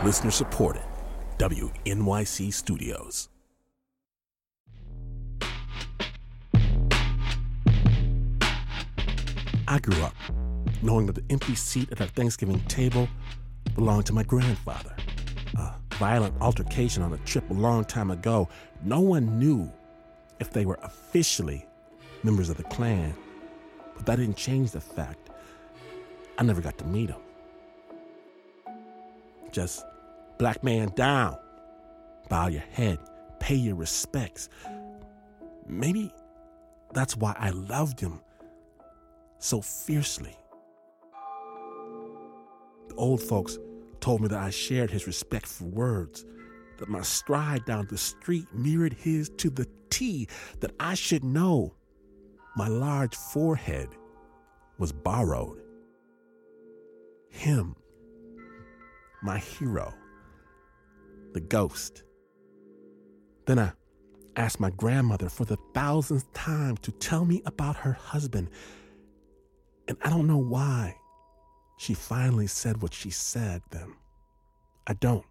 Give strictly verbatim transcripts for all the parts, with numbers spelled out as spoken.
Listener supported. W N Y C Studios. I grew up knowing that the empty seat at our Thanksgiving table belonged to my grandfather. A violent altercation on a trip a long time ago. No one knew if they were officially members of the Klan, but that didn't change the fact I never got to meet him. Just black man down, bow your head, pay your respects. Maybe that's why I loved him so fiercely. The old folks told me that I shared his respect for words, that my stride down the street mirrored his to the T, that I should know my large forehead was borrowed. Him, my hero, the ghost. Then I asked my grandmother for the thousandth time to tell me about her husband. And I don't know why she finally said what she said then. I don't.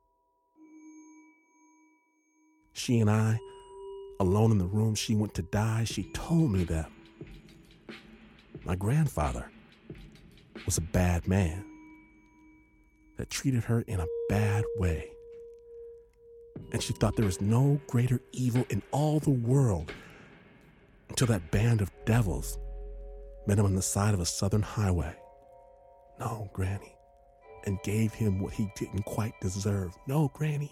She and I, alone in the room she went to die, she told me that my grandfather was a bad man that treated her in a bad way. And she thought there was no greater evil in all the world until that band of devils met him on the side of a southern highway. No, Granny. And gave him what he didn't quite deserve. No, Granny.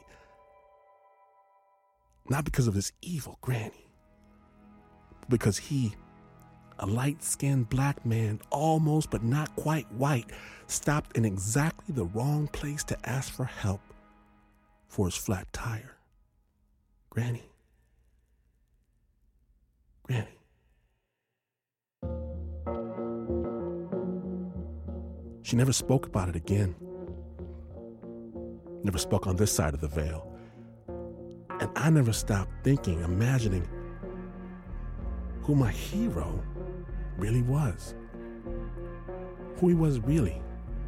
Not because of his evil, Granny. But because he, a light-skinned black man, almost but not quite white, stopped in exactly the wrong place to ask for help for his flat tire. Granny. Granny. She never spoke about it again. Never spoke on this side of the veil. And I never stopped thinking, imagining who my hero really was. Who he was really.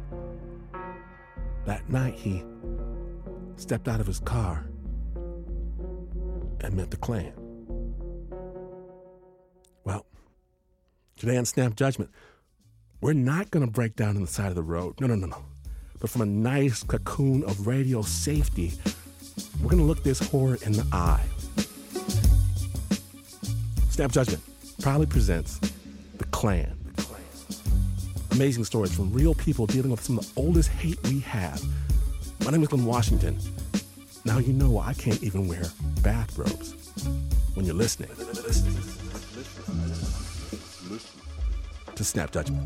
That night he stepped out of his car and met the Klan. Well, today on Snap Judgment, we're not going to break down on the side of the road. No, no, no, no. But from a nice cocoon of radio safety, we're going to look this horror in the eye. Snap Judgment proudly presents The Klan. The Klan. Amazing stories from real people dealing with some of the oldest hate we have. My name is Glenn Washington. Now you know why I can't even wear bathrobes when you're listening to Snap Judgment.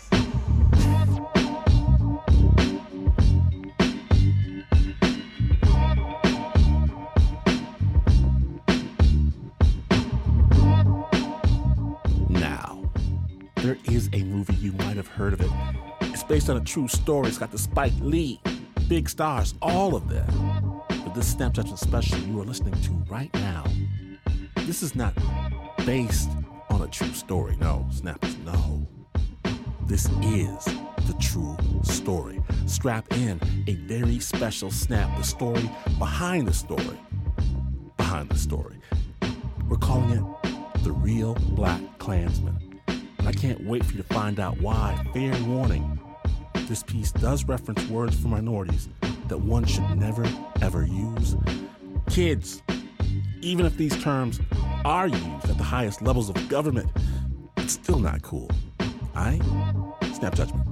Now, there is a movie, you might have heard of it. It's based on a true story. It's got the Spike Lee, big stars, all of that. But this Snap Judgment special you are listening to right now, this is not based on a true story. No, snappers, no. This is the true story. Strap in a very special snap, the story behind the story. Behind the story. We're calling it The Real Black Klansman. And I can't wait for you to find out why. Fair warning, this piece does reference words for minorities that one should never, ever use. Kids, even if these terms are used at the highest levels of government, it's still not cool. Aight? Snap Judgment.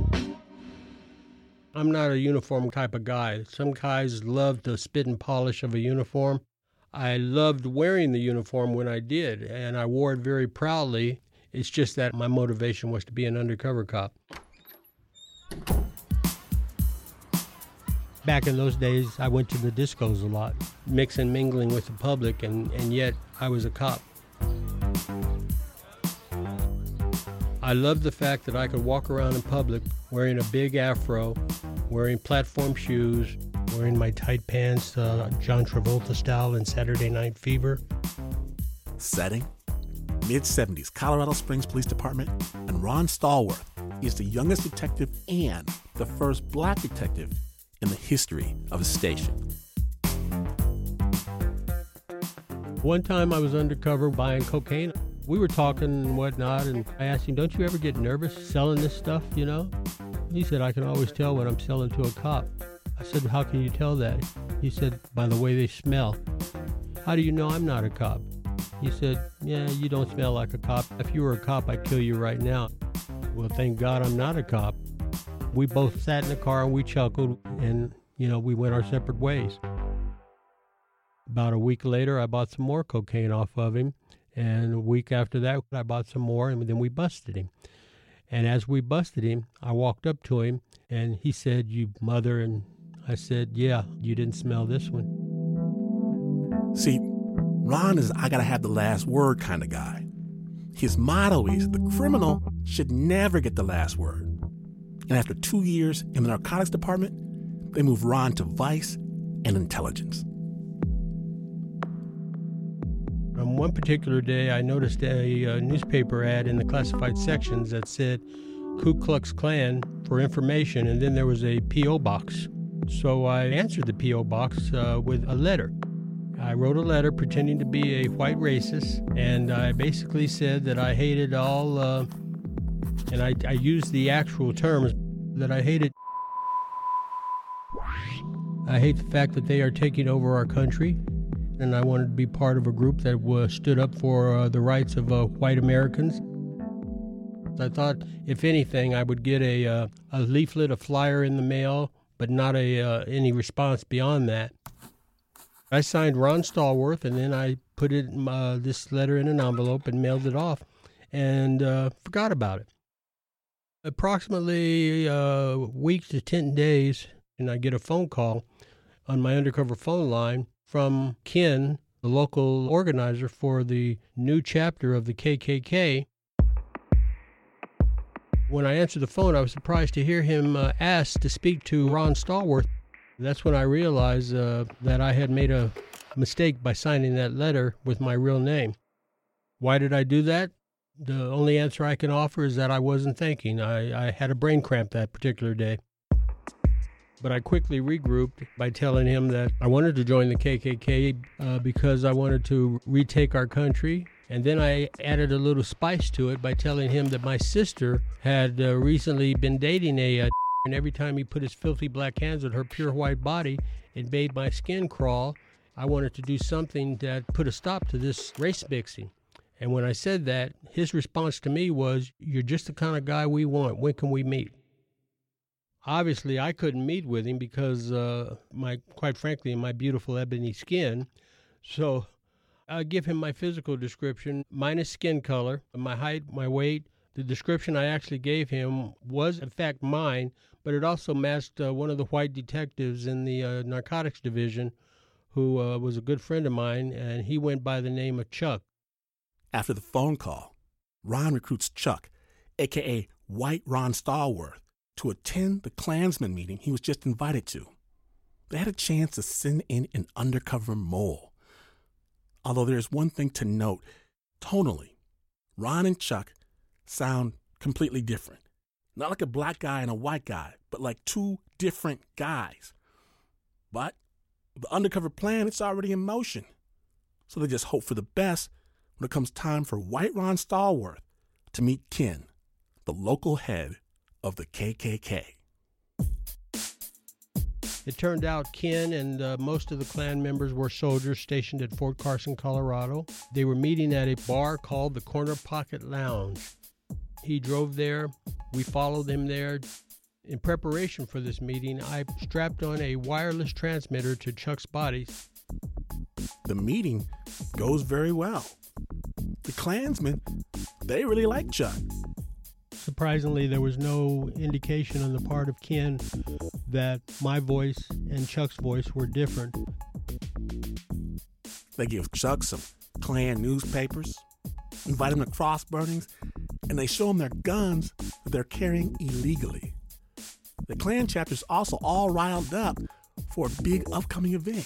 I'm not a uniform type of guy. Some guys love the spit and polish of a uniform. I loved wearing the uniform when I did, and I wore it very proudly. It's just that my motivation was to be an undercover cop. Back in those days, I went to the discos a lot, mixing and mingling with the public, and, and yet I was a cop. I loved the fact that I could walk around in public wearing a big afro, wearing platform shoes, wearing my tight pants, uh, John Travolta style in Saturday Night Fever. Setting? mid-seventies, Colorado Springs Police Department, and Ron Stallworth is the youngest detective and the first black detective in the history of his station. One time I was undercover buying cocaine. We were talking and whatnot, and I asked him, don't you ever get nervous selling this stuff, you know? He said, I can always tell when I'm selling to a cop. I said, how can you tell that? He said, by the way they smell. How do you know I'm not a cop? He said, yeah, you don't smell like a cop. If you were a cop, I'd kill you right now. Well, thank God I'm not a cop. We both sat in the car and we chuckled, and, you know, we went our separate ways. About a week later, I bought some more cocaine off of him. And a week after that, I bought some more, and then we busted him. And as we busted him, I walked up to him, and he said, you mother, and I said, yeah, you didn't smell this one. See, Ron is I gotta have the last word kind of guy. His motto is the criminal should never get the last word. And after two years in the narcotics department, they moved Ron to vice and intelligence. On one particular day, I noticed a, a newspaper ad in the classified sections that said Ku Klux Klan for information, and then there was a P O box. So I answered the P O box uh, with a letter. I wrote a letter pretending to be a white racist, and I basically said that I hated all, uh, and I, I used the actual terms, that I hated. I hate the fact that they are taking over our country. And I wanted to be part of a group that was, stood up for uh, the rights of uh, white Americans. I thought, if anything, I would get a, uh, a leaflet, a flyer in the mail, but not a uh, any response beyond that. I signed Ron Stallworth, and then I put it uh, this letter in an envelope and mailed it off, and uh, forgot about it. Approximately a week to ten days, and I get a phone call on my undercover phone line from Ken, the local organizer for the new chapter of the K K K. When I answered the phone, I was surprised to hear him uh, ask to speak to Ron Stallworth. That's when I realized uh, that I had made a mistake by signing that letter with my real name. Why did I do that? The only answer I can offer is that I wasn't thinking. I, I had a brain cramp that particular day. But I quickly regrouped by telling him that I wanted to join the K K K uh, because I wanted to retake our country. And then I added a little spice to it by telling him that my sister had uh, recently been dating a, uh, and every time he put his filthy black hands on her pure white body, it made my skin crawl. I wanted to do something that put a stop to this race mixing. And when I said that, his response to me was, you're just the kind of guy we want. When can we meet? Obviously, I couldn't meet with him because, uh, my, quite frankly, my beautiful ebony skin. So I give him my physical description, minus skin color, my height, my weight. The description I actually gave him was, in fact, mine, but it also matched uh, one of the white detectives in the uh, narcotics division who uh, was a good friend of mine, and he went by the name of Chuck. After the phone call, Ron recruits Chuck, a k a. White Ron Stallworth, to attend the Klansman meeting he was just invited to. They had a chance to send in an undercover mole. Although there's one thing to note, tonally, Ron and Chuck sound completely different. Not like a black guy and a white guy, but like two different guys. But the undercover plan, it's already in motion. So they just hope for the best when it comes time for White Ron Stallworth to meet Ken, the local head of the K K K. It turned out Ken and uh, most of the Klan members were soldiers stationed at Fort Carson, Colorado. They were meeting at a bar called the Corner Pocket Lounge. He drove there. We followed him there. In preparation for this meeting, I strapped on a wireless transmitter to Chuck's body. The meeting goes very well. The Klansmen, they really like Chuck. Surprisingly, there was no indication on the part of Ken that my voice and Chuck's voice were different. They give Chuck some Klan newspapers, invite him to cross burnings, and they show him their guns that they're carrying illegally. The Klan chapter's also all riled up for a big upcoming event.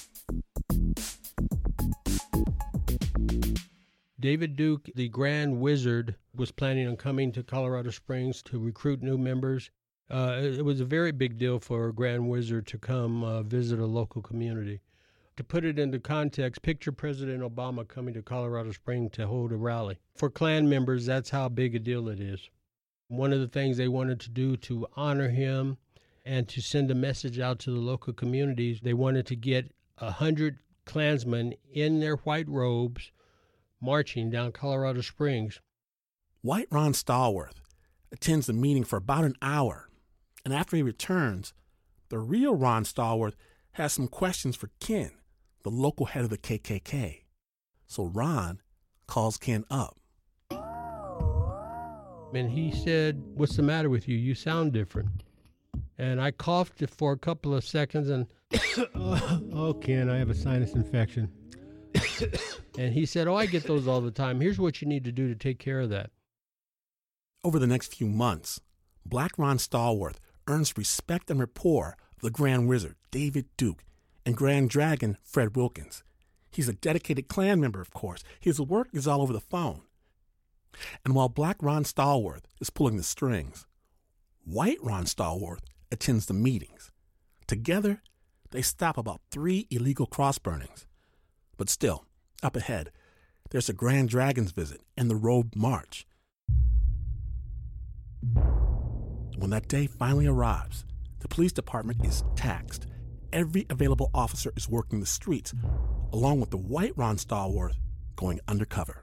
David Duke, the Grand Wizard, was planning on coming to Colorado Springs to recruit new members. Uh, it was a very big deal for a Grand Wizard to come uh, visit a local community. To put it into context, picture President Obama coming to Colorado Springs to hold a rally. For Klan members, that's how big a deal it is. One of the things they wanted to do to honor him and to send a message out to the local communities, they wanted to get a hundred Klansmen in their white robes marching down Colorado Springs. White Ron Stallworth attends the meeting for about an hour, and after he returns, the real Ron Stallworth has some questions for Ken, the local head of the K K K. So Ron calls Ken up. And he said, "What's the matter with you? You sound different." And I coughed for a couple of seconds and, "Oh, Ken, I have a sinus infection." And he said, "Oh, I get those all the time. Here's what you need to do to take care of that." Over the next few months, Black Ron Stallworth earns respect and rapport of the Grand Wizard, David Duke, and Grand Dragon, Fred Wilkins. He's a dedicated Klan member, of course. His work is all over the phone. And while Black Ron Stallworth is pulling the strings, White Ron Stallworth attends the meetings. Together, they stop about three illegal cross burnings. But still, up ahead, there's a Grand Dragon's visit and the Robe March. When that day finally arrives, the police department is taxed. Every available officer is working the streets, along with the White Ron Stallworth going undercover.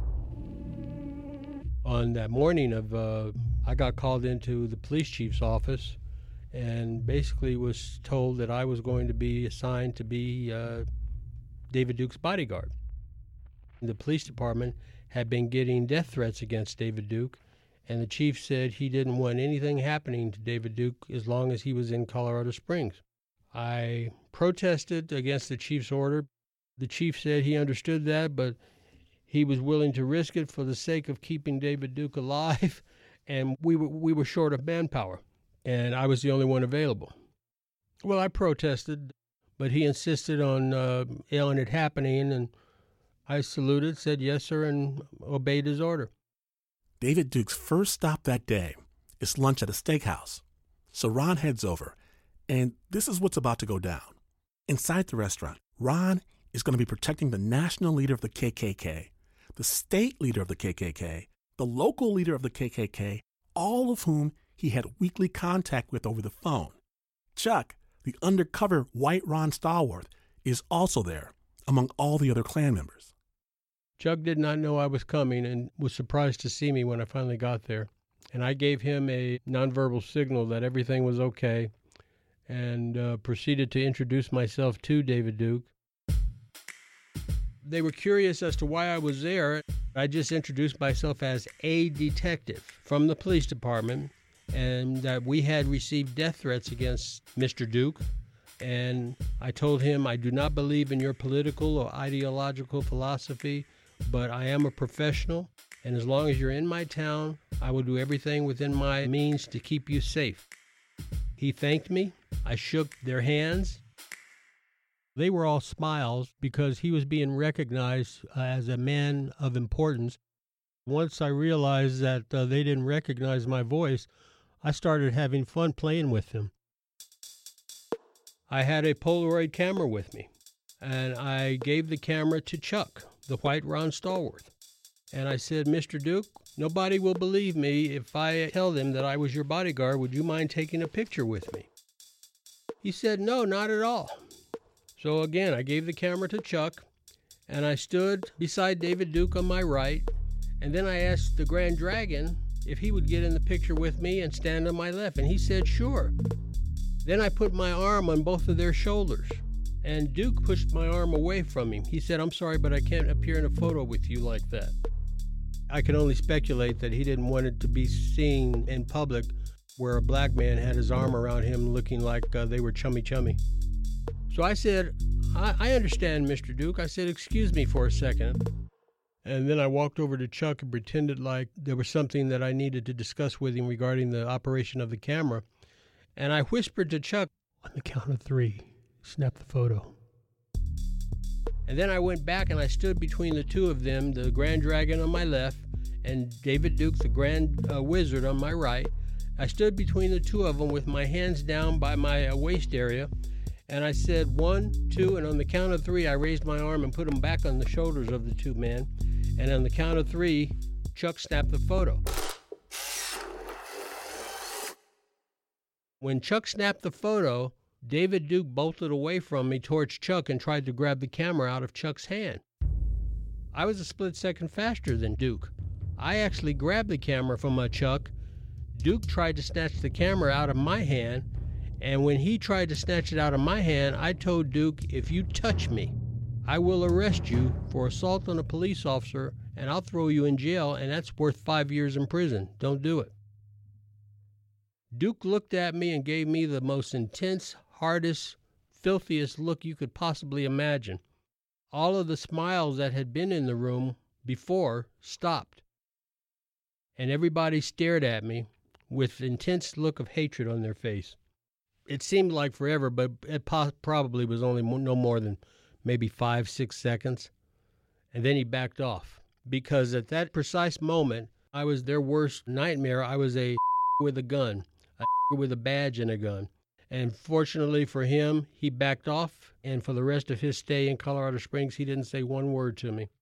On that morning of, uh, I got called into the police chief's office and basically was told that I was going to be assigned to be uh, David Duke's bodyguard. The police department had been getting death threats against David Duke, and the chief said he didn't want anything happening to David Duke as long as he was in Colorado Springs. I protested against the chief's order. The chief said he understood that, but he was willing to risk it for the sake of keeping David Duke alive, and we were, we were short of manpower, and I was the only one available. Well, I protested, but he insisted on uh, ailing it happening, and I saluted, said yes, sir, and obeyed his order. David Duke's first stop that day is lunch at a steakhouse. So Ron heads over, and this is what's about to go down. Inside the restaurant, Ron is going to be protecting the national leader of the K K K, the state leader of the K K K, the local leader of the K K K, all of whom he had weekly contact with over the phone. Chuck, the undercover White Ron Stallworth, is also there, among all the other Klan members. Chuck did not know I was coming and was surprised to see me when I finally got there. And I gave him a nonverbal signal that everything was okay and uh, proceeded to introduce myself to David Duke. They were curious as to why I was there. I just introduced myself as a detective from the police department and that we had received death threats against Mister Duke. And I told him I do not believe in your political or ideological philosophy, but I am a professional, and as long as you're in my town, I will do everything within my means to keep you safe. He thanked me. I shook their hands. They were all smiles because he was being recognized uh, as a man of importance. Once I realized that uh, they didn't recognize my voice, I started having fun playing with them. I had a Polaroid camera with me, and I gave the camera to Chuck, the White Ron Stallworth. And I said, "Mister Duke, nobody will believe me if I tell them that I was your bodyguard. Would you mind taking a picture with me?" He said, "No, not at all." So again, I gave the camera to Chuck, and I stood beside David Duke on my right, and then I asked the Grand Dragon if he would get in the picture with me and stand on my left, and he said, "Sure." Then I put my arm on both of their shoulders, and Duke pushed my arm away from him. He said, "I'm sorry, but I can't appear in a photo with you like that." I can only speculate that he didn't want it to be seen in public where a black man had his arm around him looking like uh, they were chummy-chummy. So I said, I, I understand, Mister Duke. I said, "Excuse me for a second." And then I walked over to Chuck and pretended like there was something that I needed to discuss with him regarding the operation of the camera. And I whispered to Chuck, "On the count of three, snap the photo." And then I went back and I stood between the two of them, the Grand Dragon on my left and David Duke, the Grand uh, Wizard, on my right. I stood between the two of them with my hands down by my uh, waist area, and I said one, two, and on the count of three, I raised my arm and put them back on the shoulders of the two men. And on the count of three, Chuck snapped the photo. When Chuck snapped the photo, David Duke bolted away from me towards Chuck and tried to grab the camera out of Chuck's hand. I was a split second faster than Duke. I actually grabbed the camera from my Chuck. Duke tried to snatch the camera out of my hand, and when he tried to snatch it out of my hand, I told Duke, if you touch me, I will arrest you for assault on a police officer, and I'll throw you in jail, and that's worth five years in prison. Don't do it. Duke looked at me and gave me the most intense, hardest, filthiest look you could possibly imagine. All of the smiles that had been in the room before stopped, and everybody stared at me with intense look of hatred on their face. It seemed like forever, but it po- probably was only mo- no more than maybe five, six seconds. And then he backed off, because at that precise moment, I was their worst nightmare. I was a with a gun, a with a badge and a gun. And fortunately for him, he backed off, and for the rest of his stay in Colorado Springs, he didn't say one word to me.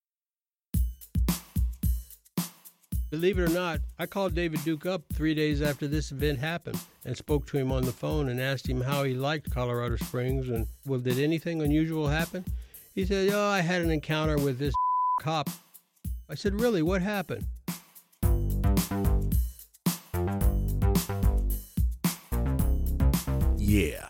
Believe it or not, I called David Duke up three days after this event happened and spoke to him on the phone and asked him how he liked Colorado Springs and, well, did anything unusual happen? He said, oh, I had an encounter with this cop. I said, really, what happened? Yeah.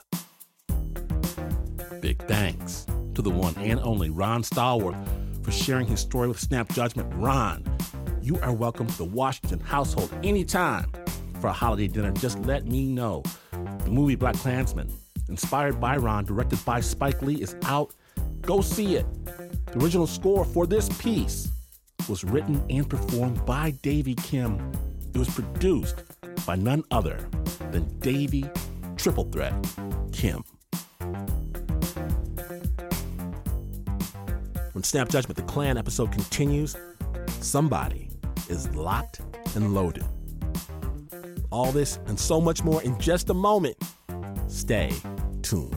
Big thanks to the one and only Ron Stallworth for sharing his story with Snap Judgment. Ron, you are welcome to the Washington household anytime for a holiday dinner. Just let me know. The movie BlacKkKlansman, inspired by Ron, directed by Spike Lee, is out. Go see it. The original score for this piece was written and performed by Davy Kim. It was produced by none other than Davy Triple Threat Kim. When Snap Judgment, the Klan episode continues, somebody is locked and loaded. All this and so much more in just a moment. Stay tuned.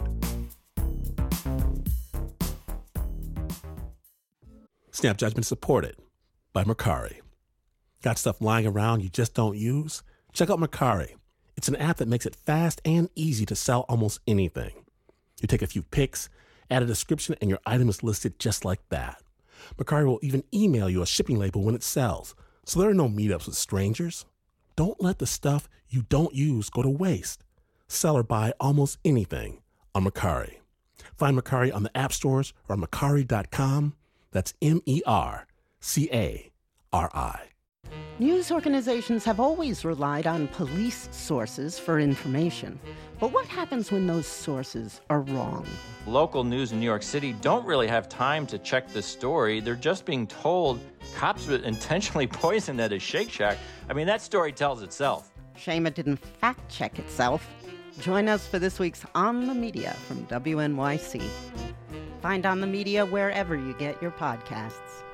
Snap Judgment supported by Mercari. Got stuff lying around you just don't use? Check out Mercari. It's an app that makes it fast and easy to sell almost anything. You take a few pics, add a description, and your item is listed just like that. Mercari will even email you a shipping label when it sells, so there are no meetups with strangers. Don't let the stuff you don't use go to waste. Sell or buy almost anything on Mercari. Find Mercari on the app stores or on Mercari dot com. That's M E R C A R I. News organizations have always relied on police sources for information. But what happens when those sources are wrong? Local news in New York City don't really have time to check the story. They're just being told cops were intentionally poisoned at a Shake Shack. I mean, that story tells itself. Shame it didn't fact-check itself. Join us for this week's On the Media from W N Y C. Find On the Media wherever you get your podcasts.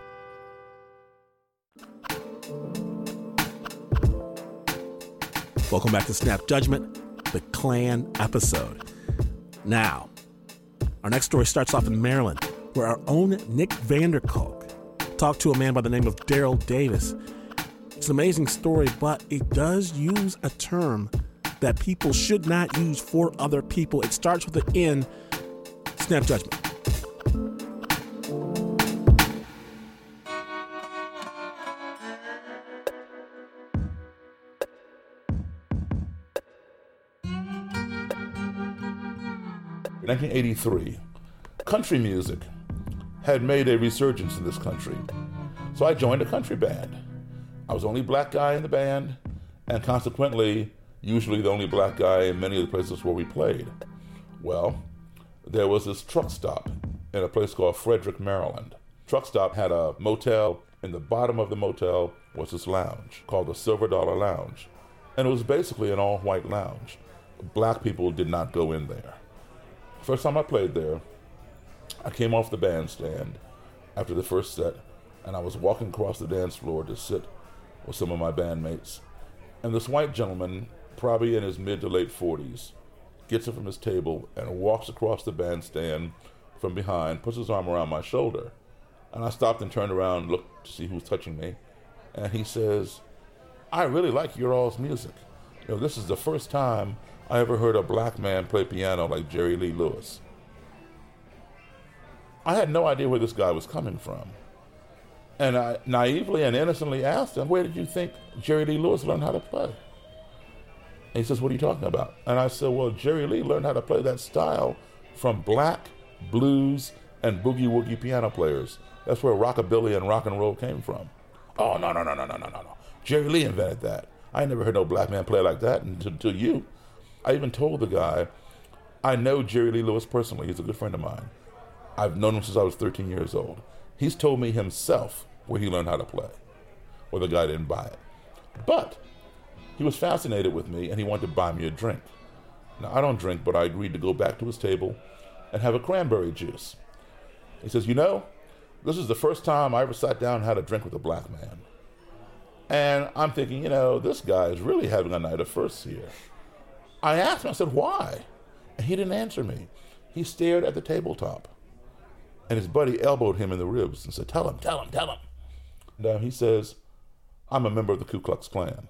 Welcome back to Snap Judgment, the Klan episode. Now, our next story starts off in Maryland, where our own Nick Vanderkolk talked to a man by the name of Daryl Davis. It's an amazing story, but it does use a term that people should not use for other people. It starts with an N. Snap Judgment. In nineteen eighty-three, country music had made a resurgence in this country. So I joined a country band. I was the only black guy in the band, and consequently, usually the only black guy in many of the places where we played. Well, there was this truck stop in a place called Frederick, Maryland. Truck stop had a motel. In the bottom of the motel was this lounge called the Silver Dollar Lounge. And it was basically an all-white lounge. Black people did not go in there. First time I played there, I came off the bandstand after the first set, and I was walking across the dance floor to sit with some of my bandmates. And this white gentleman, probably in his mid to late forties, gets up from his table and walks across the bandstand from behind, puts his arm around my shoulder. And I stopped and turned around and looked to see who was touching me. And he says, I really like your all's music. You know, this is the first time I ever heard a black man play piano like Jerry Lee Lewis. I had no idea where this guy was coming from. And I naively and innocently asked him, where did you think Jerry Lee Lewis learned how to play? And he says, what are you talking about? And I said, well, Jerry Lee learned how to play that style from black, blues, and boogie-woogie piano players. That's where rockabilly and rock and roll came from. Oh, no, no, no, no, no, no, no, no. Jerry Lee invented that. I ain't never heard no black man play like that until, until you. I even told the guy, I know Jerry Lee Lewis personally. He's a good friend of mine. I've known him since I was thirteen years old. He's told me himself where he learned how to play. Well, the guy didn't buy it. But he was fascinated with me, and he wanted to buy me a drink. Now, I don't drink, but I agreed to go back to his table and have a cranberry juice. He says, you know, this is the first time I ever sat down and had a drink with a black man. And I'm thinking, you know, this guy is really having a night of firsts here. I asked him, I said, why? And he didn't answer me. He stared at the tabletop. And his buddy elbowed him in the ribs and said, tell him, tell him, tell him. And uh, he says, I'm a member of the Ku Klux Klan.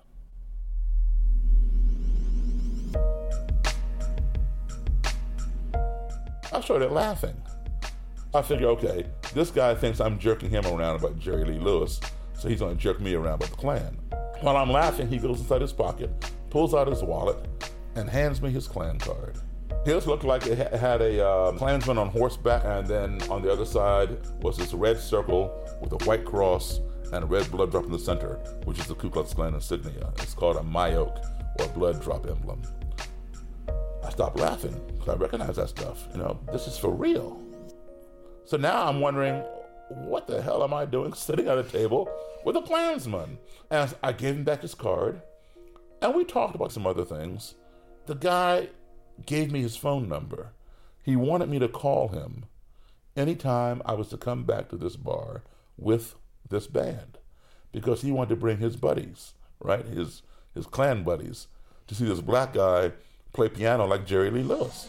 I started laughing. I figured, okay, this guy thinks I'm jerking him around about Jerry Lee Lewis, so he's going to jerk me around about the Klan. While I'm laughing, he goes inside his pocket, pulls out his wallet, and hands me his Klan card. His looked like it had a uh, Klansman on horseback, and then on the other side was this red circle with a white cross and a red blood drop in the center, which is the Ku Klux Klan insignia. It's called a Mayoke, or blood drop emblem. I stopped laughing because I recognize that stuff. You know, this is for real. So now I'm wondering, what the hell am I doing sitting at a table with a Klansman? And I gave him back his card, and we talked about some other things. The guy gave me his phone number. He wanted me to call him anytime I was to come back to this bar with this band, because he wanted to bring his buddies, right, his his Klan buddies, to see this black guy play piano like Jerry Lee Lewis.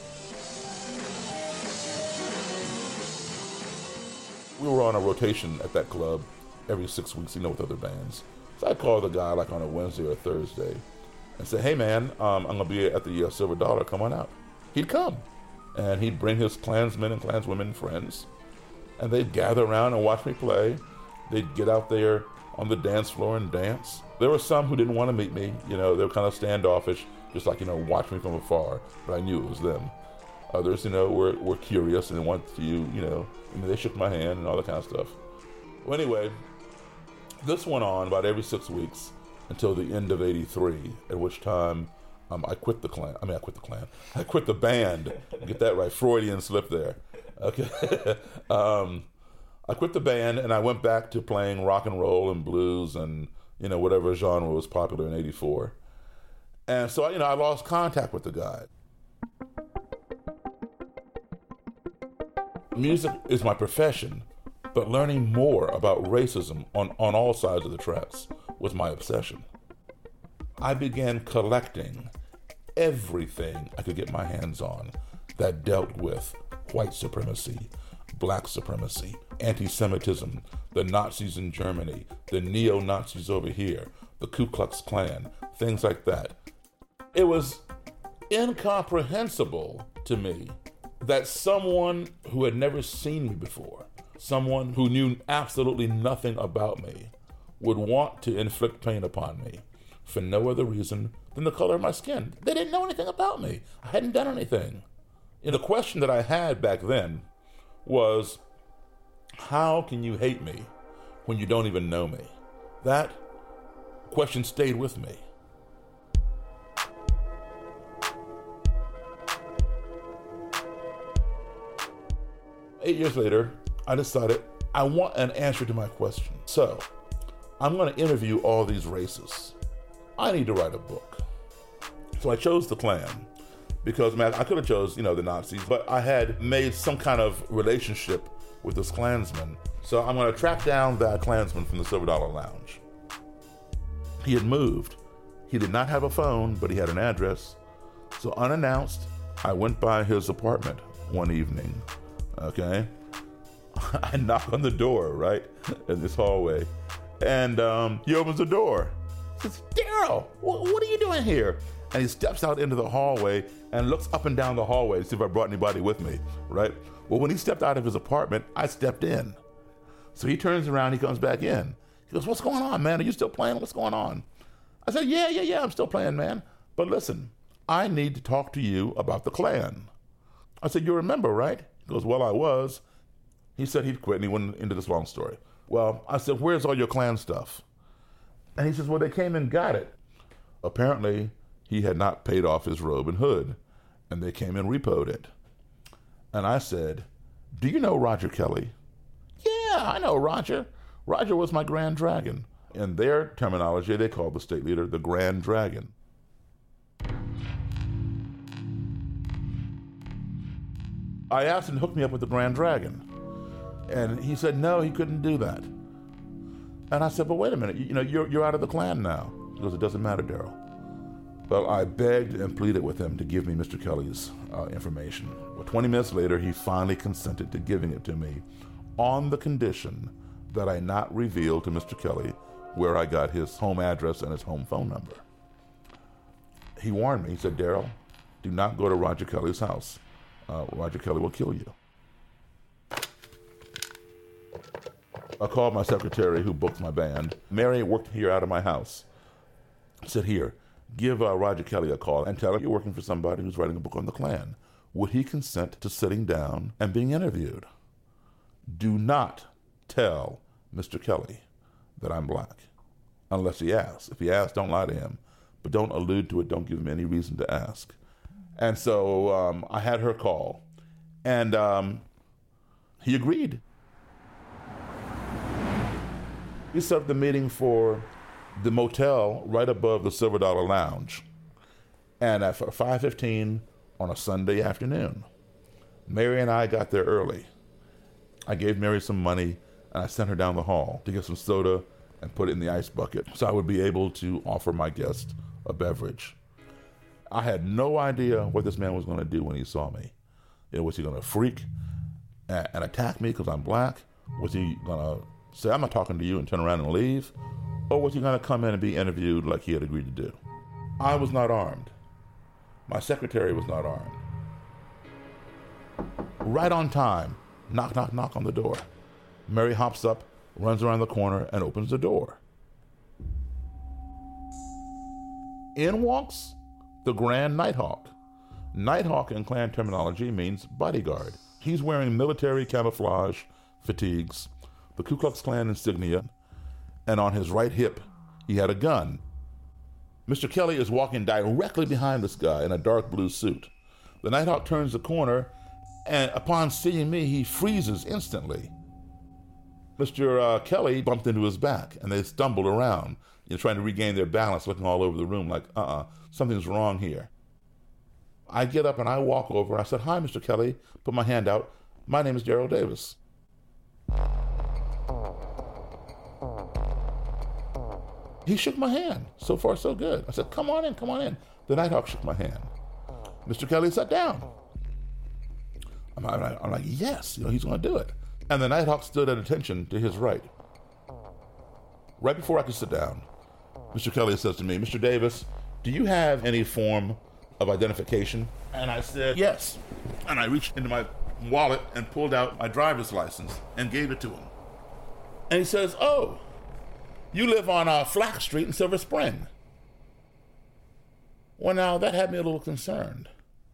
We were on a rotation at that club every six weeks, you know, with other bands. So I'd call the guy like on a Wednesday or Thursday and say, hey man, um, I'm gonna be at the uh, Silver Dollar, come on out. He'd come, and he'd bring his Klansmen and Klanswomen friends, and they'd gather around and watch me play. They'd get out there on the dance floor and dance. There were some who didn't want to meet me, you know, they were kind of standoffish, just like, you know, watch me from afar, but I knew it was them. Others, you know, were, were curious and they wanted to, you know, I mean, they shook my hand and all that kind of stuff. Well, anyway, this went on about every six weeks until the end of eighty-three, at which time um, I quit the Klan. I mean, I quit the Klan. I quit the band. Get that right. Freudian slip there. Okay. um, I quit the band and I went back to playing rock and roll and blues and, you know, whatever genre was popular in eighty-four. And so, you know, I lost contact with the guy. Music is my profession, but learning more about racism on, on all sides of the tracks was my obsession. I began collecting everything I could get my hands on that dealt with white supremacy, black supremacy, anti-Semitism, the Nazis in Germany, the neo-Nazis over here, the Ku Klux Klan, things like that. It was incomprehensible to me that someone who had never seen me before, someone who knew absolutely nothing about me, would want to inflict pain upon me for no other reason than the color of my skin. They didn't know anything about me. I hadn't done anything. And the question that I had back then was, how can you hate me when you don't even know me? That question stayed with me. Eight years later, I decided I want an answer to my question. So I'm going to interview all these racists. I need to write a book. So I chose the Klan because, man, I could have chose, you know, the Nazis, but I had made some kind of relationship with this Klansman. So I'm going to track down that Klansman from the Silver Dollar Lounge. He had moved He did not have a phone, but he had an address. So unannounced, I went by his apartment one evening, okay? I knock on the door, right, in this hallway, and um, he opens the door. He says, Daryl, what are you doing here? And he steps out into the hallway and looks up and down the hallway to see if I brought anybody with me, right? Well, when he stepped out of his apartment, I stepped in. So he turns around, he comes back in. He goes, what's going on, man? Are you still playing? What's going on? I said, yeah, yeah, yeah, I'm still playing, man. But listen, I need to talk to you about the Klan. I said, you remember, right? He goes, well, I was. He said he'd quit, and he went into this long story. Well, I said, where's all your Klan stuff? And he says, well, they came and got it. Apparently, he had not paid off his robe and hood, and they came and repoed it. And I said, do you know Roger Kelly? Yeah, I know Roger. Roger was my Grand Dragon. In their terminology, they called the state leader the Grand Dragon. I asked him to hook me up with the Grand Dragon. And he said, no, he couldn't do that. And I said, but wait a minute, you, you know, you're, you're out of the Klan now. He goes, it doesn't matter, Daryl. Well, I begged and pleaded with him to give me Mister Kelly's uh, information. Well, twenty minutes later, he finally consented to giving it to me on the condition that I not reveal to Mister Kelly where I got his home address and his home phone number. He warned me. He said, Daryl, do not go to Roger Kelly's house. Uh, Roger Kelly will kill you. I called my secretary who booked my band. Mary worked here out of my house. I said, here, give uh, Roger Kelly a call and tell him you're working for somebody who's writing a book on the Klan. Would he consent to sitting down and being interviewed? Do not tell Mister Kelly that I'm black, unless he asks. If he asks, don't lie to him, but don't allude to it. Don't give him any reason to ask. And so um, I had her call, and um, he agreed. We set up the meeting for the motel right above the Silver Dollar Lounge, and at five fifteen on a Sunday afternoon. Mary and I got there early. I gave Mary some money, and I sent her down the hall to get some soda and put it in the ice bucket so I would be able to offer my guest a beverage. I had no idea what this man was going to do when he saw me. You know, was he going to freak and, and attack me because I'm black? Was he going to say, I'm not talking to you, and turn around and leave? Or was he going to come in and be interviewed like he had agreed to do? I was not armed. My secretary was not armed. Right on time, knock, knock, knock on the door. Mary hops up, runs around the corner, and opens the door. In walks the Grand Nighthawk. Nighthawk in Klan terminology means bodyguard. He's wearing military camouflage fatigues, the Ku Klux Klan insignia, and on his right hip, he had a gun. Mister Kelly is walking directly behind this guy in a dark blue suit. The Nighthawk turns the corner, and upon seeing me, he freezes instantly. Mister Uh, Kelly bumped into his back, and they stumbled around, you know, trying to regain their balance, looking all over the room like, uh-uh, something's wrong here. I get up and I walk over. I said, hi, Mister Kelly. Put my hand out. My name is Daryl Davis. He shook my hand. So far, so good. I said, come on in, come on in. The Nighthawk shook my hand. Mister Kelly sat down. I'm, I'm, I'm like, yes, you know, he's going to do it. And the Nighthawk stood at attention to his right. Right before I could sit down, Mister Kelly says to me, Mister Davis, do you have any form of identification? And I said, yes. And I reached into my wallet and pulled out my driver's license and gave it to him. And he says, oh, you live on uh, Flack Street in Silver Spring. Well, now, that had me a little concerned.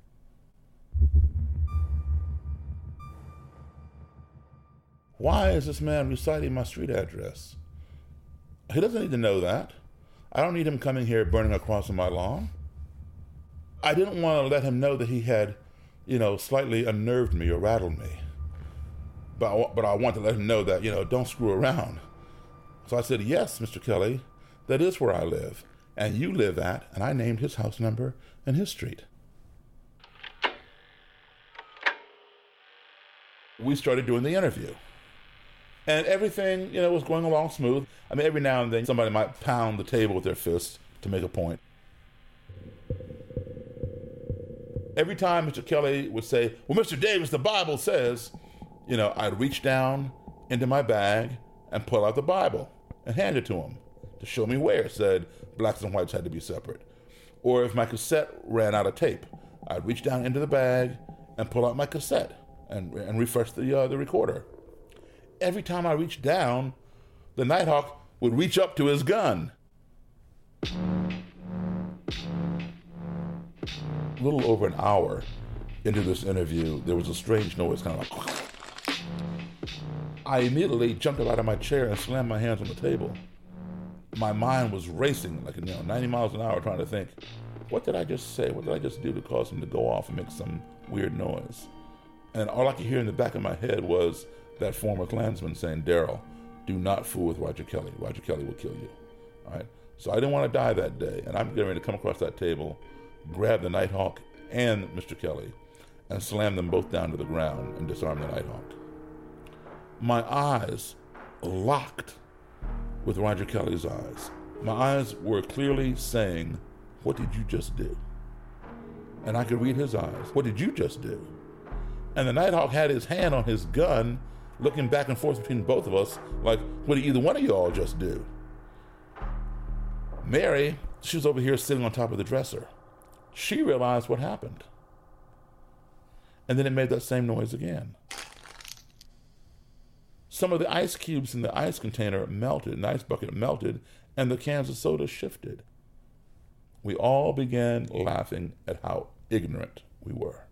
Why is this man reciting my street address? He doesn't need to know that. I don't need him coming here burning a cross on my lawn. I didn't want to let him know that he had, you know, slightly unnerved me or rattled me. But I, but I want to let him know that, you know, don't screw around. So I said, yes, Mister Kelly, that is where I live. And you live at, and I named his house number and his street. We started doing the interview. And everything, you know, was going along smooth. I mean, every now and then somebody might pound the table with their fist to make a point. Every time Mister Kelly would say, well, Mister Davis, the Bible says, you know, I'd reach down into my bag and pull out the Bible and hand it to him to show me where it said blacks and whites had to be separate. Or if my cassette ran out of tape, I'd reach down into the bag and pull out my cassette and, and refresh the, uh, the recorder. Every time I reached down, the Nighthawk would reach up to his gun. A little over an hour into this interview, there was a strange noise, kind of like... I immediately jumped up out of my chair and slammed my hands on the table. My mind was racing, like, you know, ninety miles an hour, trying to think, what did I just say? What did I just do to cause him to go off and make some weird noise? And all I could hear in the back of my head was that former Klansman saying, Daryl, do not fool with Roger Kelly. Roger Kelly will kill you. All right? So I didn't want to die that day, and I'm getting ready to come across that table, grab the Nighthawk and Mister Kelly, and slam them both down to the ground and disarm the Nighthawk. My eyes locked with Roger Kelly's eyes. My eyes were clearly saying, what did you just do? And I could read his eyes. What did you just do? And the Nighthawk had his hand on his gun, looking back and forth between both of us, like, what did either one of y'all just do? Mary, she was over here sitting on top of the dresser. She realized what happened. And then it made that same noise again. Some of the ice cubes in the ice container melted, an ice bucket melted, and the cans of soda shifted. We all began laughing at how ignorant we were.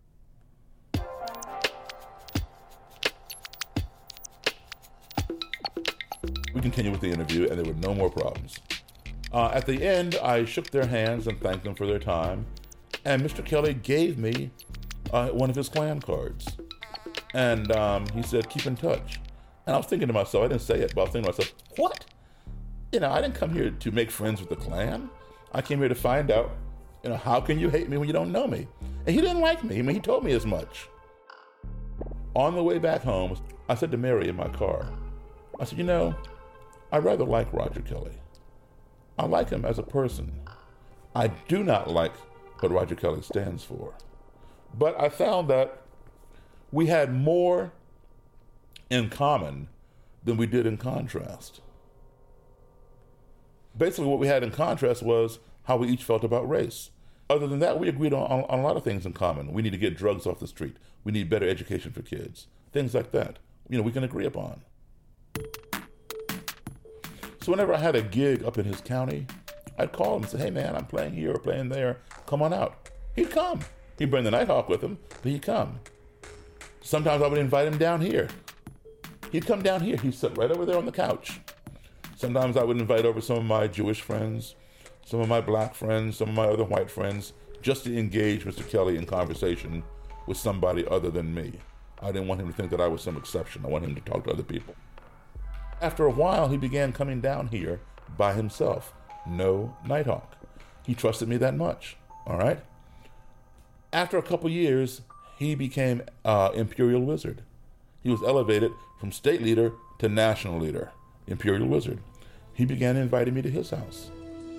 We continued with the interview, and there were no more problems. Uh, at the end, I shook their hands and thanked them for their time, and Mister Kelly gave me uh, one of his Klan cards. And um, he said, keep in touch. And I was thinking to myself, I didn't say it, but I was thinking to myself, what? You know, I didn't come here to make friends with the Klan. I came here to find out, you know, how can you hate me when you don't know me? And he didn't like me. I mean, he told me as much. On the way back home, I said to Mary in my car, I said, you know, I rather like Roger Kelly. I like him as a person. I do not like what Roger Kelly stands for. But I found that we had more in common than we did in contrast. Basically, what we had in contrast was how we each felt about race. Other than that, we agreed on, on, on a lot of things in common. We need to get drugs off the street. We need better education for kids. Things like that. You know, we can agree upon. So whenever I had a gig up in his county, I'd call him and say, hey man, I'm playing here or playing there. Come on out. He'd come. He'd bring the Nighthawk with him, but he'd come. Sometimes I would invite him down here. He'd come down here. He'd sit right over there on the couch. Sometimes I would invite over some of my Jewish friends, some of my black friends, some of my other white friends, just to engage Mister Kelly in conversation with somebody other than me. I didn't want him to think that I was some exception. I wanted him to talk to other people. After a while, he began coming down here by himself. No Nighthawk. He trusted me that much, all right? After a couple years, he became uh, Imperial Wizard. He was elevated from state leader to national leader, Imperial Wizard. He began inviting me to his house.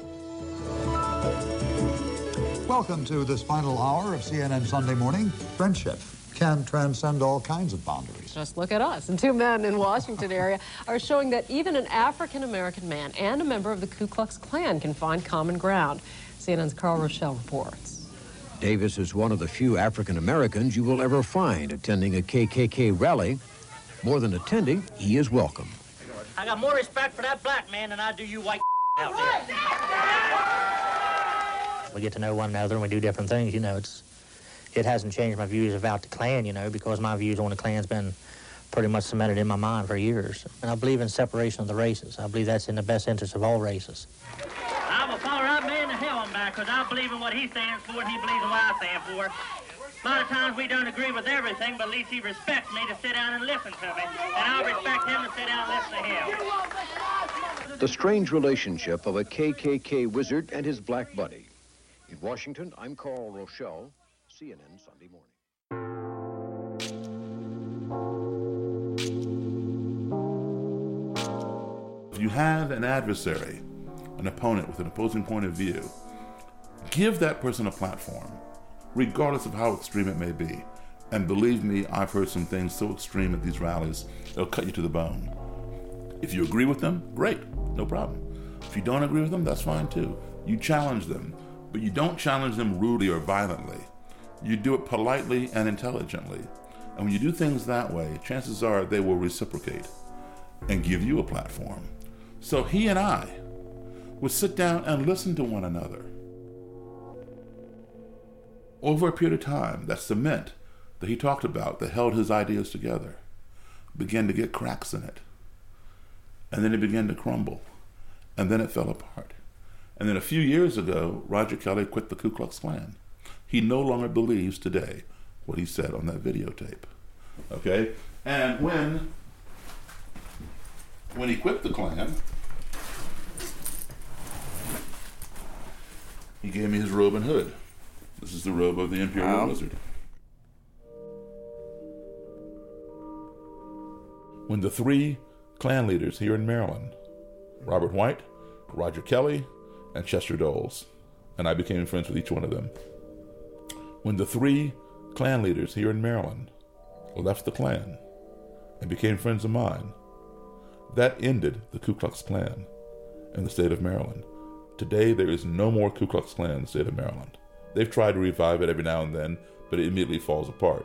Welcome to this final hour of C N N Sunday Morning. Friendship can transcend all kinds of boundaries. Just look at us. And two men in Washington area are showing that even an African-American man and a member of the Ku Klux Klan can find common ground. C N N's Carl Rochelle reports. Davis is one of the few African Americans you will ever find attending a K K K rally. More than attending, he is welcome. I got more respect for that black man than I do you white out there. We get to know one another and we do different things, you know. It's it hasn't changed my views about the Klan, you know, because my views on the Klan's been pretty much cemented in my mind for years. And I believe in separation of the races. I believe that's in the best interest of all races. I will follow that man to hell and back, because I believe in what he stands for and he believes in what I stand for. A lot of times we don't agree with everything, but at least he respects me to sit down and listen to me. And I'll respect him to sit down and listen to him. The strange relationship of a K K K wizard and his black buddy. In Washington, I'm Carl Rochelle, C N N Sunday Morning. If you have an adversary, an opponent with an opposing point of view, give that person a platform. regardless of how extreme it may be. And believe me, I've heard some things so extreme at these rallies, they'll cut you to the bone. If you agree with them, great, no problem. If you don't agree with them, that's fine too. You challenge them, but you don't challenge them rudely or violently. You do it politely and intelligently. And when you do things that way, chances are they will reciprocate and give you a platform. So he and I would sit down and listen to one another. Over a period of time, that cement that he talked about that held his ideas together began to get cracks in it. And then it began to crumble. And then it fell apart. And then a few years ago, Roger Kelly quit the Ku Klux Klan. He no longer believes today what he said on that videotape. Okay? And when, when he quit the Klan, he gave me his robe and hood. This is the robe of the Imperial wow. Wizard. When the three Klan leaders here in Maryland, Robert White, Roger Kelly, and Chester Doles, and I became friends with each one of them. When the three Klan leaders here in Maryland left the Klan and became friends of mine, that ended the Ku Klux Klan in the state of Maryland. Today, there is no more Ku Klux Klan in the state of Maryland. They've tried to revive it every now and then, but it immediately falls apart.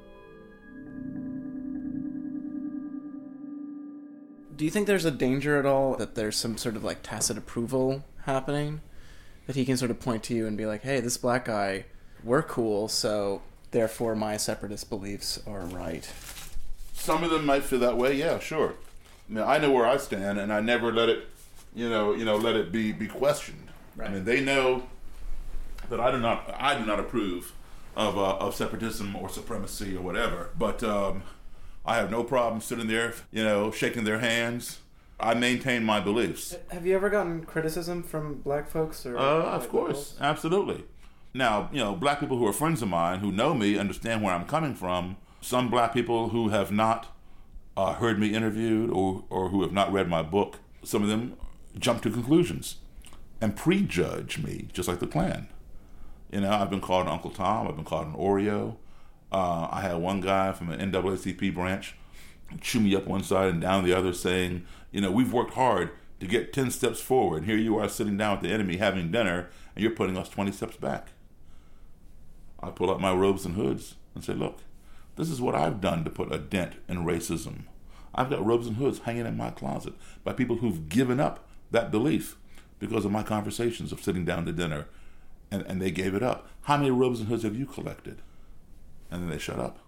Do you think there's a danger at all that there's some sort of like tacit approval happening? That he can sort of point to you and be like, hey, this black guy, we're cool, so therefore my separatist beliefs are right. Some of them might feel that way, yeah, sure. I mean, I know where I stand, and I never let it, you know, you know, let it be, be questioned. Right. I mean, they know that I do not, I do not approve of uh, of separatism or supremacy or whatever. But um, I have no problem sitting there, you know, shaking their hands. I maintain my beliefs. Have you ever gotten criticism from black folks? Or uh, of course, folks? Absolutely. Now, you know, black people who are friends of mine who know me understand where I'm coming from. Some black people who have not uh, heard me interviewed or, or who have not read my book, some of them jump to conclusions and prejudge me, just like the Klan. You know, I've been called an Uncle Tom. I've been called an Oreo. Uh, I had one guy from an N double A C P branch chew me up one side and down the other saying, you know, we've worked hard to get ten steps forward. Here you are sitting down with the enemy having dinner, and you're putting us twenty steps back. I pull out my robes and hoods and say, look, this is what I've done to put a dent in racism. I've got robes and hoods hanging in my closet by people who've given up that belief because of my conversations of sitting down to dinner, and, and they gave it up. How many robes and hoods have you collected? And then they shut up.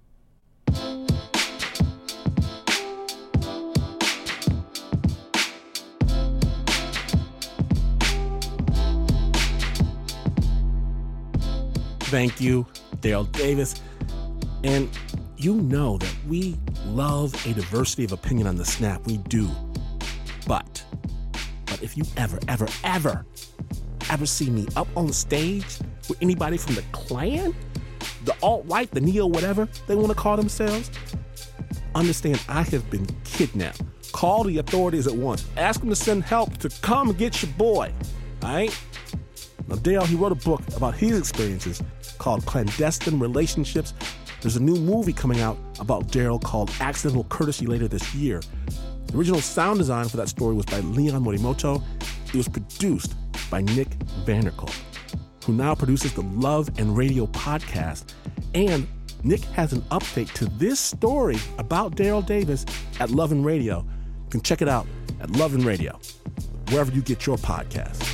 Thank you, Daryl Davis. And you know that we love a diversity of opinion on The Snap. We do. But, but if you ever, ever, ever, ever see me up on stage with anybody from the Klan, the alt-right, the neo, whatever they want to call themselves, understand I have been kidnapped. Call the authorities at once. Ask them to send help to come get your boy. All right? Now, Dale, he wrote a book about his experiences called Clandestine Relationships. There's a new movie coming out about Daryl called Accidental Courtesy later this year. The original sound design for that story was by Leon Morimoto. It was produced by Nick Vanderkolk, who now produces the Love and Radio podcast. And Nick has an update to this story about Daryl Davis at Love and Radio. You can check it out at Love and Radio, wherever you get your podcasts.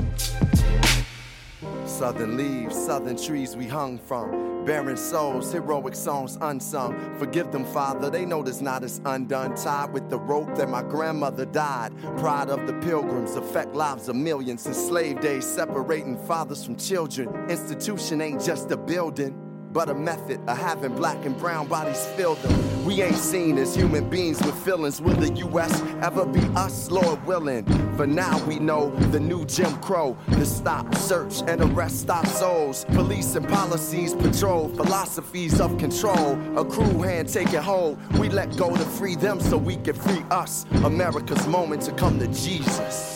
Southern leaves, southern trees we hung from. Barren souls, heroic songs unsung. Forgive them, Father, they know this knot is undone. Tied with the rope that my grandmother died. Pride of the pilgrims, affect lives of millions. In slave days, separating fathers from children. Institution ain't just a building, but a method of having black and brown bodies fill them. We ain't seen as human beings with feelings. Will the U S ever be us, Lord willing? For now we know the new Jim Crow. The stop, search, and arrest our souls. Police and policies patrol philosophies of control. A crew hand taking hold. We let go to free them so we can free us. America's moment to come to Jesus.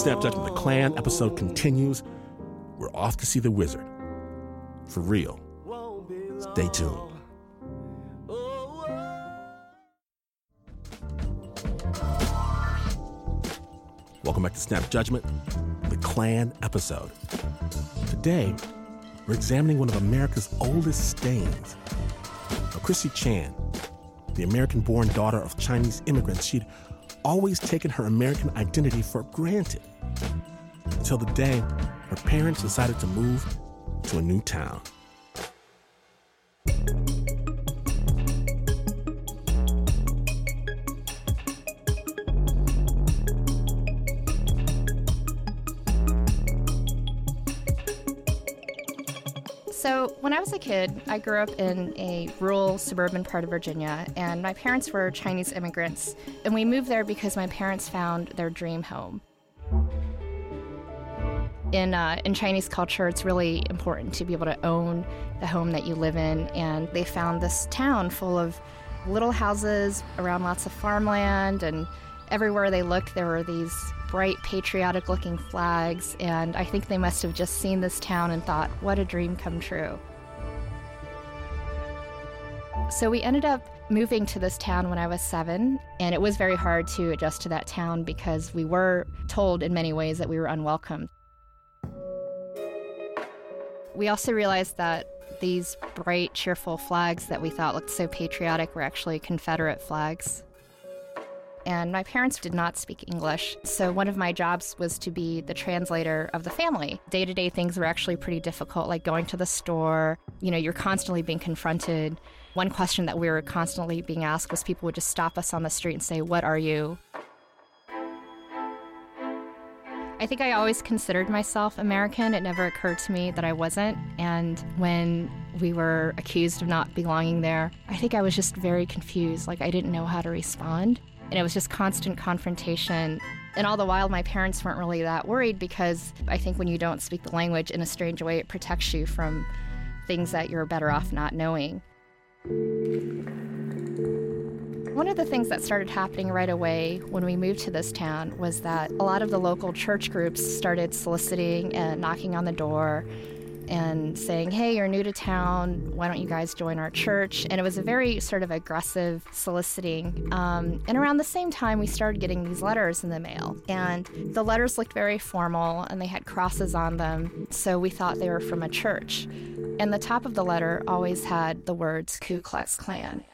Snap Judgment, the Klan episode continues. We're off to see the wizard. For real. Stay tuned. Welcome back to Snap Judgment, the Klan episode. Today, we're examining one of America's oldest stains. Now, Chrissy Chan, the American-born daughter of Chinese immigrants, she'd always taken her American identity for granted until the day her parents decided to move to a new town. So when I was a kid, I grew up in a rural suburban part of Virginia, and my parents were Chinese immigrants, and we moved there because my parents found their dream home. In, uh, in Chinese culture, it's really important to be able to own the home that you live in, and they found this town full of little houses around lots of farmland, and everywhere they looked, there were these bright, patriotic-looking flags, and I think they must have just seen this town and thought, what a dream come true. So we ended up moving to this town when I was seven, and it was very hard to adjust to that town because we were told in many ways that we were unwelcome. We also realized that these bright, cheerful flags that we thought looked so patriotic were actually Confederate flags. And my parents did not speak English, so one of my jobs was to be the translator of the family. Day-to-day things were actually pretty difficult, like going to the store. You know, you're constantly being confronted. One question that we were constantly being asked was people would just stop us on the street and say, "What are you?" I think I always considered myself American. It never occurred to me that I wasn't. And when we were accused of not belonging there, I think I was just very confused. Like, I didn't know how to respond. And it was just constant confrontation. And all the while, my parents weren't really that worried because I think when you don't speak the language in a strange way, it protects you from things that you're better off not knowing. One of the things that started happening right away when we moved to this town was that a lot of the local church groups started soliciting and knocking on the door and saying, "Hey, you're new to town, why don't you guys join our church?" And it was a very sort of aggressive soliciting. Um, and around the same time, we started getting these letters in the mail. And the letters looked very formal, and they had crosses on them, so we thought they were from a church. And the top of the letter always had the words Ku Klux Klan.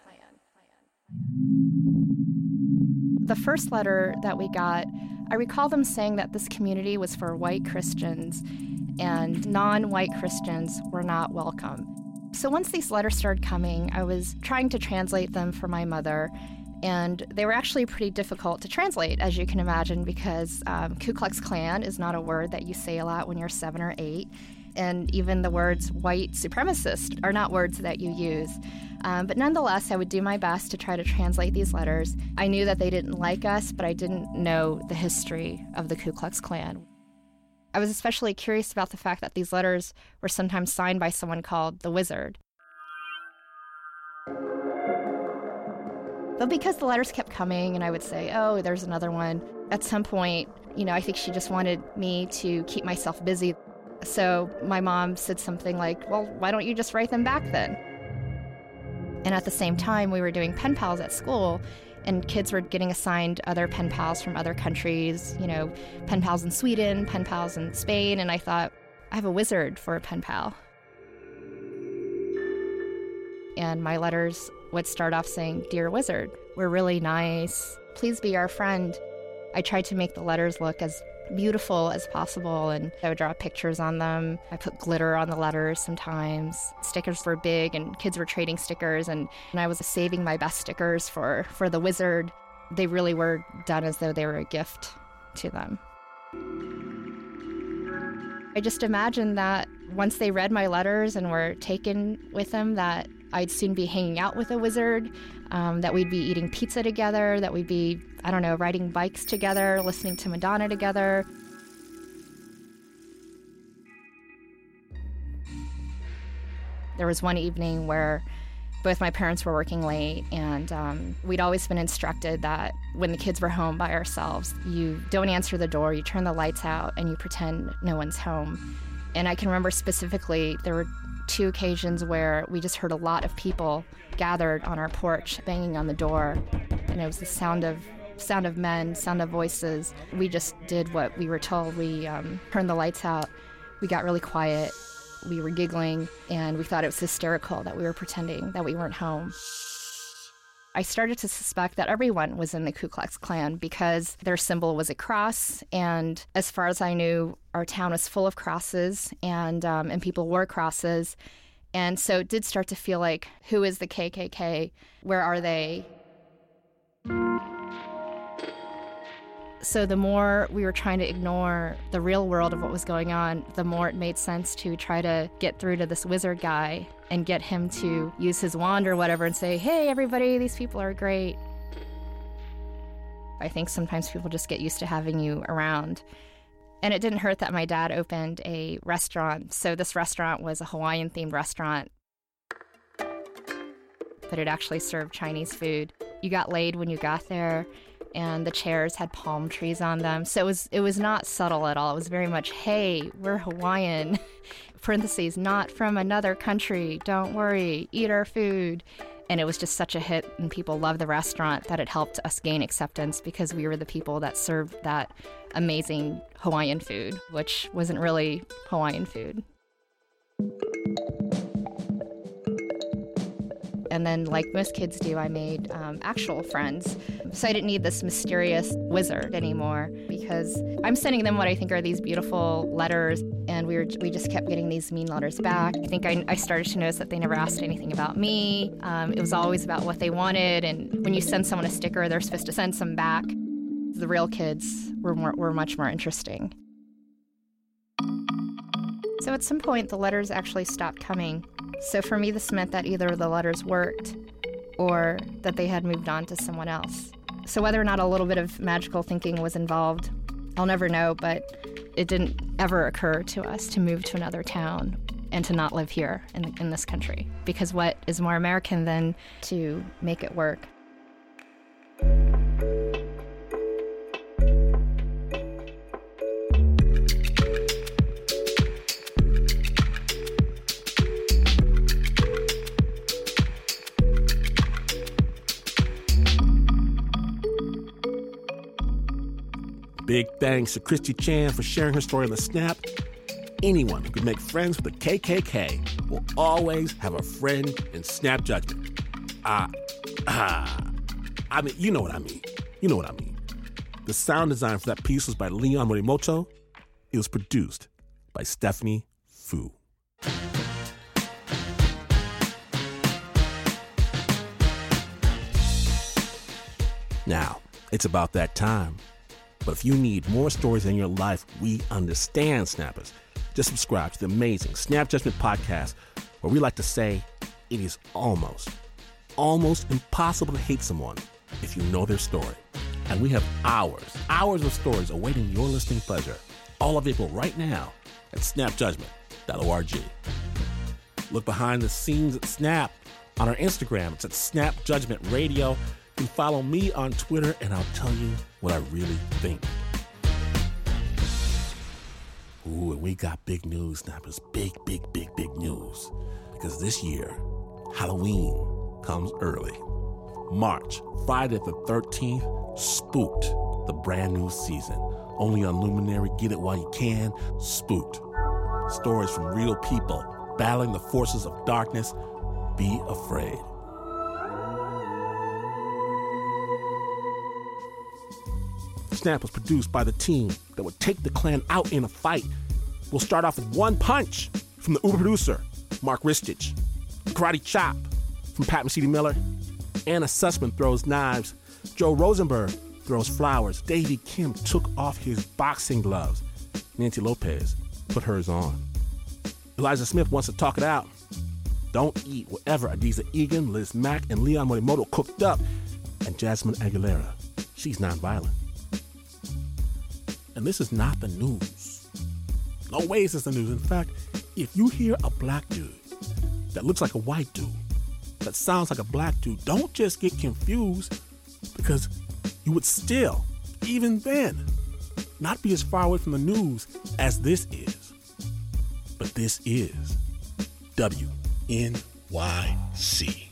The first letter that we got, I recall them saying that this community was for white Christians and non-white Christians were not welcome. So once these letters started coming, I was trying to translate them for my mother, and they were actually pretty difficult to translate, as you can imagine, because um, Ku Klux Klan is not a word that you say a lot when you're seven or eight, and even the words white supremacist are not words that you use. Um, but nonetheless, I would do my best to try to translate these letters. I knew that they didn't like us, but I didn't know the history of the Ku Klux Klan. I was especially curious about the fact that these letters were sometimes signed by someone called the Wizard. But because the letters kept coming and I would say, oh, there's another one, at some point, you know, I think she just wanted me to keep myself busy. So my mom said something like, well, why don't you just write them back then? And at the same time, we were doing pen pals at school, and kids were getting assigned other pen pals from other countries, you know, pen pals in Sweden, pen pals in Spain, and I thought, I have a wizard for a pen pal. And my letters would start off saying, "Dear Wizard, we're really nice. Please be our friend." I tried to make the letters look as beautiful as possible, and I would draw pictures on them. I put glitter on the letters sometimes. Stickers were big, and kids were trading stickers, and, and I was saving my best stickers for, for the Wizard. They really were done as though they were a gift to them. I just imagined that once they read my letters and were taken with them, that I'd soon be hanging out with a wizard, um, that we'd be eating pizza together, that we'd be, I don't know, riding bikes together, listening to Madonna together. There was one evening where Both my parents were working late, and um, we'd always been instructed that when the kids were home by ourselves, you don't answer the door, you turn the lights out, and you pretend no one's home. And I can remember specifically there were two occasions where we just heard a lot of people gathered on our porch banging on the door, and it was the sound of sound of men, sound of voices. We just did what we were told. We um, turned the lights out, we got really quiet. We were giggling, and we thought it was hysterical that we were pretending that we weren't home. I started to suspect that everyone was in the Ku Klux Klan because their symbol was a cross, and as far as I knew, our town was full of crosses, and um, and people wore crosses. And so it did start to feel like, who is the K K K? Where are they? So the more we were trying to ignore the real world of what was going on, the more it made sense to try to get through to this wizard guy and get him to use his wand or whatever and say, hey, everybody, these people are great. I think sometimes people just get used to having you around. And it didn't hurt that my dad opened a restaurant. So this restaurant was a Hawaiian-themed restaurant, but it actually served Chinese food. You got laid when you got there, and the chairs had palm trees on them. So it was it was not subtle at all. It was very much, hey, we're Hawaiian, parentheses, not from another country, don't worry, eat our food. And it was just such a hit, and people loved the restaurant, that it helped us gain acceptance because we were the people that served that amazing Hawaiian food, which wasn't really Hawaiian food. And then, like most kids do, I made um, actual friends. So I didn't need this mysterious wizard anymore, because I'm sending them what I think are these beautiful letters, and we were we just kept getting these mean letters back. I think I, I started to notice that they never asked anything about me. Um, it was always about what they wanted, and when you send someone a sticker, they're supposed to send some back. The real kids were more, were much more interesting. So at some point, the letters actually stopped coming. So for me, this meant that either the letters worked or that they had moved on to someone else. So whether or not a little bit of magical thinking was involved, I'll never know, but it didn't ever occur to us to move to another town and to not live here in, in this country. Because what is more American than to make it work? Big thanks to Christy Chan for sharing her story on the Snap. Anyone who can make friends with the K K K will always have a friend in Snap Judgment. Ah, uh, ah. Uh, I mean, you know what I mean. You know what I mean. The sound design for that piece was by Leon Morimoto. It was produced by Stephanie Fu. Now, it's about that time. But if you need more stories in your life, we understand, Snappers. Just subscribe to the amazing Snap Judgment podcast, where we like to say it is almost, almost impossible to hate someone if you know their story. And we have hours, hours of stories awaiting your listening pleasure, all available right now at snap judgment dot org. Look behind the scenes at Snap on our Instagram. It's at Snap Judgment Radio. You can follow me on Twitter, and I'll tell you what I really think. Ooh, and we got big news, Snappers. Big, big, big, big news. Because this year, Halloween comes early. March, Friday the thirteenth, Spooked, the brand new season. Only on Luminary. Get it while you can. Spooked. Stories from real people battling the forces of darkness. Be afraid. Snap was produced by the team that would take the Klan out in a fight. We'll start off with One Punch from the Uber producer, Mark Ristich. Karate Chop from Pat Mesiti-Miller. Anna Sussman throws knives. Joe Rosenberg throws flowers. Davey Kim took off his boxing gloves. Nancy Lopez put hers on. Elijah Smith wants to talk it out. Don't eat whatever Adiza Egan, Liz Mack, and Leon Morimoto cooked up. And Jasmine Aguilera, she's nonviolent. And this is not the news. No ways it's the news. In fact, if you hear a black dude that looks like a white dude, that sounds like a black dude, don't just get confused, because you would still, even then, not be as far away from the news as this is. But this is W N Y C.